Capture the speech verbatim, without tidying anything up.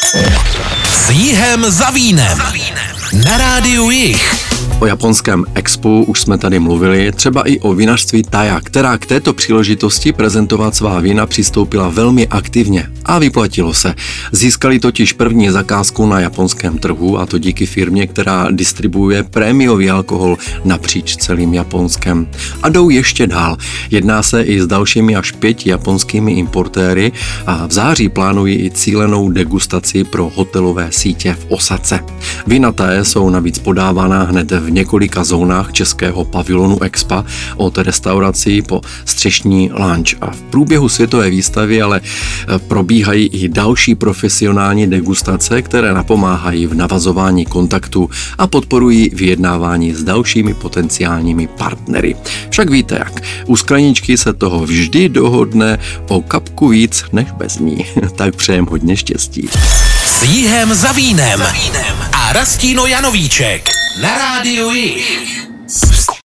S Jihem za vínem. Na rádiu Jih. O japonském expu už jsme tady mluvili, třeba i o vinařství Taya, která k této příležitosti prezentovat svá vína přistoupila velmi aktivně a vyplatilo se. Získali totiž první zakázku na japonském trhu, a to díky firmě, která distribuuje prémiový alkohol napříč celým Japonskem. A jdou ještě dál. Jedná se i s dalšími až pěti japonskými importéry a v září plánují i cílenou degustaci pro hotelové sítě v Osace. Vína Taya jsou navíc podávána hned v několika zónách českého pavilonu Expa, od restaurací po střešní lunch, a v průběhu světové výstavy ale probíhají i další profesionální degustace, které napomáhají v navazování kontaktu a podporují vyjednávání s dalšími potenciálními partnery. Však víte jak, u skleničky se toho vždy dohodne o kapku víc než bez ní. Tak přejem hodně štěstí. S Jihem za vínem a Rastíno Janovíček na rádiu Jih.